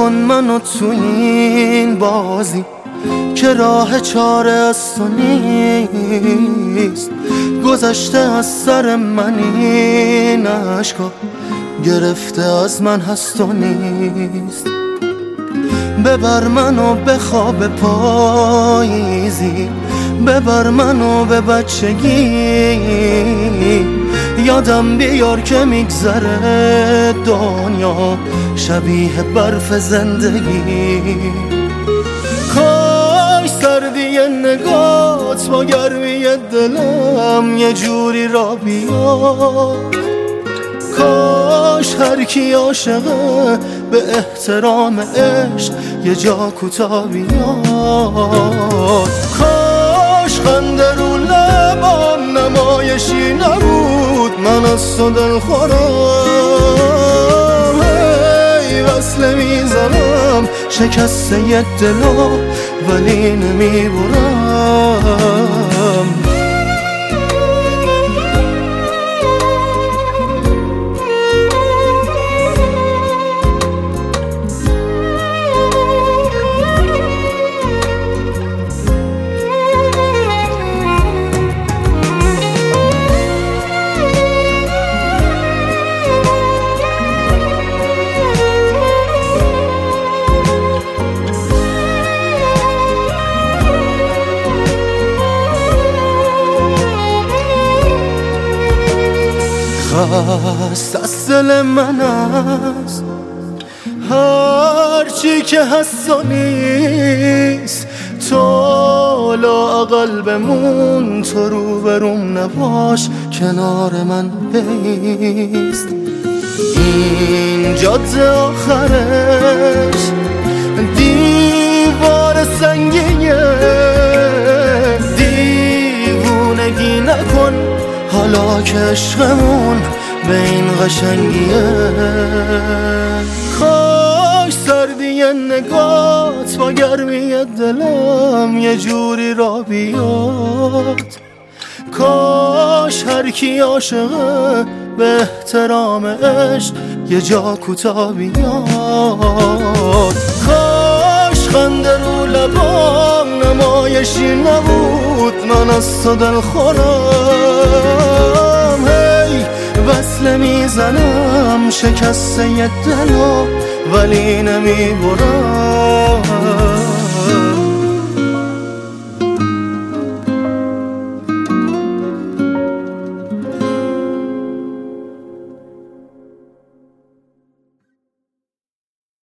نکن منو تو این بازی که راه چاره از تو نیست. گذشته از سر من این عشقا، گرفته از من هست و نیست. ببر منو به خواب پاییزی، ببر منو به بچگی، یادم بیار که میگذره دنیا شبیه برف زندگی. کاش سردی نگات با گرمی دلم یه جوری را بیاد. کاش هر کی عاشقه به احترام عشق یه جا کوتاه بیاد. کاش خنده رو لبام نمایشی نبود، من از تو دل خورم. هی وصله میزنم شکسته یه دلو ولی نمیبرم. خست از دل من است هرچی که هست و نیست. تو لااقل بمون، تو روبروم نباش، کنار من بیست. این جاده آخرش دیوار سنگیه، دیوونگی نکن حالا که عشقمون به این قشنگیه. کاش سردی نگات با گرمی دلم یه جوری را بیاد. کاش هر کی عاشقه به احترام عشق یه جا کوتاه بیاد. کاش خنده رو لبام نمایشی نبود، من از تو دل خورم. هی وصله میزنم شکسته یه دلو ولی نمیبرم.